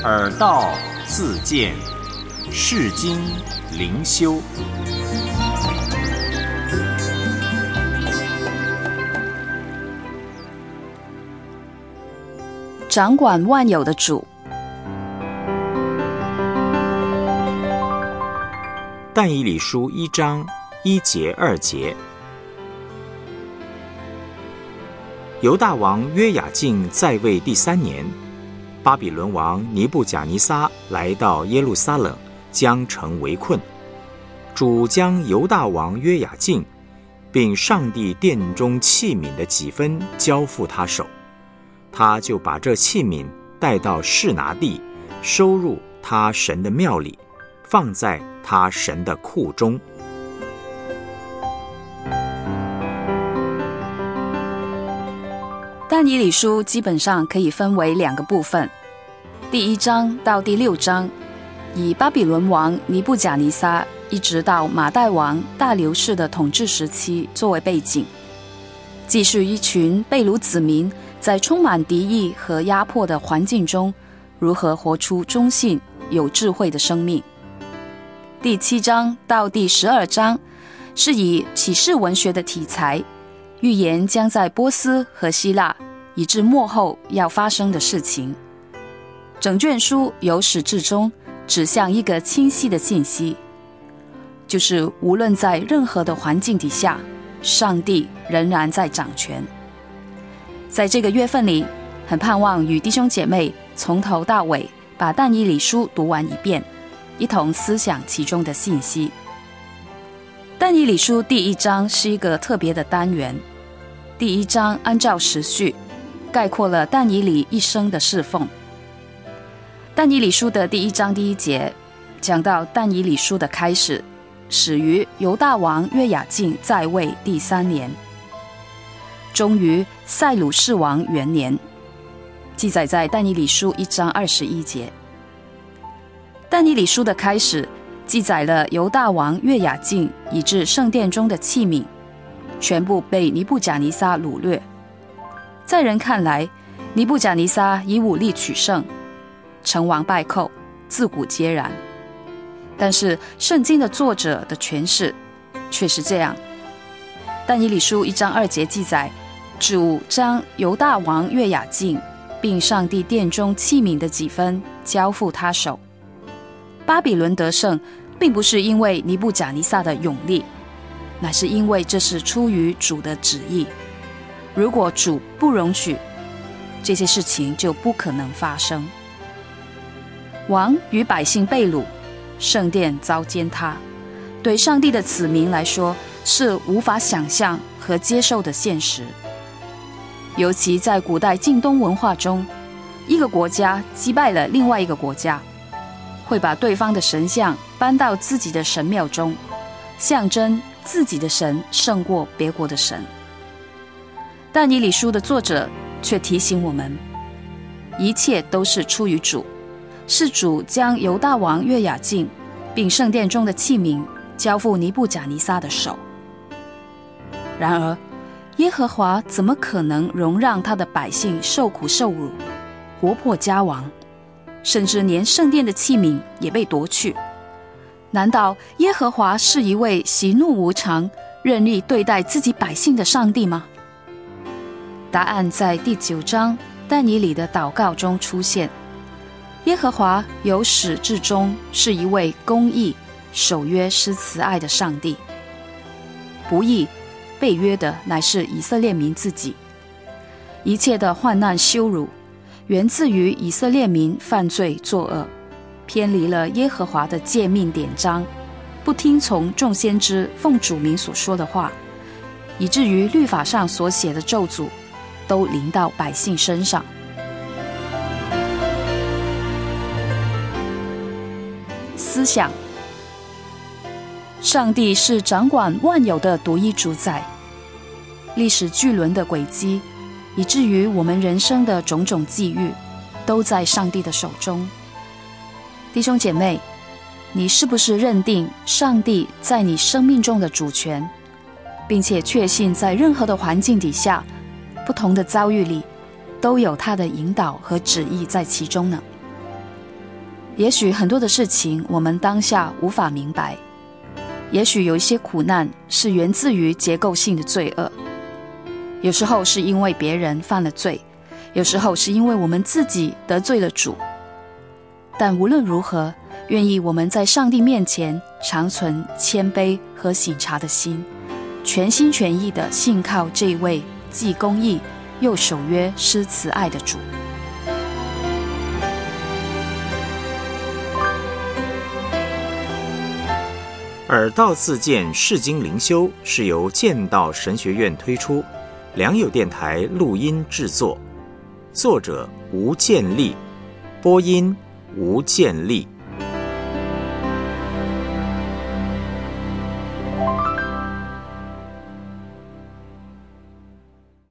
耳道自见，世经灵修。 掌管万有的主。 但以理书1章1节2节。犹大王约雅敬在位第3年，巴比伦王尼布甲尼撒来到耶路撒冷，将城围困。主将犹大王约雅敬并上帝殿中器皿的几分交付他手，他就把这器皿带到示拿地，收入他神的庙里，放在他神的库中。 但以理书基本上可以分为2个部分，第1章到第6章以巴比伦王尼布甲尼撒一直到马代王大流士的统治时期作为背景，记述一群被掳子民在充满敌意和压迫的环境中如何活出忠信有智慧的生命。第7章到第12章是以启示文学的题材，预言将在波斯和希腊以至末后要发生的事情。整卷书由始至终指向一个清晰的信息，就是无论在任何的环境底下，上帝仍然在掌权。在这个月份里，很盼望与弟兄姐妹从头到尾把但以理书读完一遍，一同思想其中的信息。但以理书第1章是一个特别的单元，第1章按照时序概括了但以理一生的侍奉。但以理书的第1章第1节讲到但以理书的开始，始于犹大王约雅敬在位第3年，终于塞鲁士王元年，记载在但以理书1章21节。但以理书的开始记载了犹大王约雅敬以至圣殿中的器皿全部被尼布甲尼撒掳掠。在人看来，尼布甲尼撒以武力取胜，成王败寇，自古皆然。但是圣经的作者的诠释却是这样。但以理书1章2节记载，主将犹大王约雅敬并上帝殿中器皿的几分交付他手。巴比伦得胜并不是因为尼布甲尼撒的勇力，乃是因为这是出于主的旨意。如果主不容许，这些事情就不可能发生。王与百姓被掳，圣殿遭践踏，对上帝的子民来说是无法想象和接受的现实。尤其在古代近东文化中，一个国家击败了另外一个国家，会把对方的神像搬到自己的神庙中，象征自己的神胜过别国的神。但以理书的作者却提醒我们，一切都是出于主，是主将犹大王约雅敬并圣殿中的器皿交付尼布甲尼撒的手。然而耶和华怎么可能容让他的百姓受苦受辱，国破家亡，甚至连圣殿的器皿也被夺去？难道耶和华是一位喜怒无常、任意对待自己百姓的上帝吗？答案在第9章但以理的祷告中出现。耶和华由始至终是一位公义、守约施慈爱的上帝。不义被约的乃是以色列民自己。一切的患难羞辱源自于以色列民犯罪作恶，偏离了耶和华的诫命典章，不听从众先知奉主名所说的话，以至于律法上所写的咒诅都临到百姓身上。思想，上帝是掌管万有的独一主宰，历史巨轮的轨迹，以至于我们人生的种种际遇，都在上帝的手中。弟兄姐妹，你是不是认定上帝在你生命中的主权，并且确信在任何的环境底下，不同的遭遇里，都有他的引导和旨意在其中呢？ 也许很多的事情我们当下无法明白，也许有一些苦难是源自于结构性的罪恶，有时候是因为别人犯了罪，有时候是因为我们自己得罪了主。但无论如何，愿意我们在上帝面前常存谦卑和省察的心，全心全意地信靠这位既公义又守约施慈爱的主。 耳道自荐释经灵修是由剑道神学院推出，良友电台录音制作，作者吴建立，播音吴建立。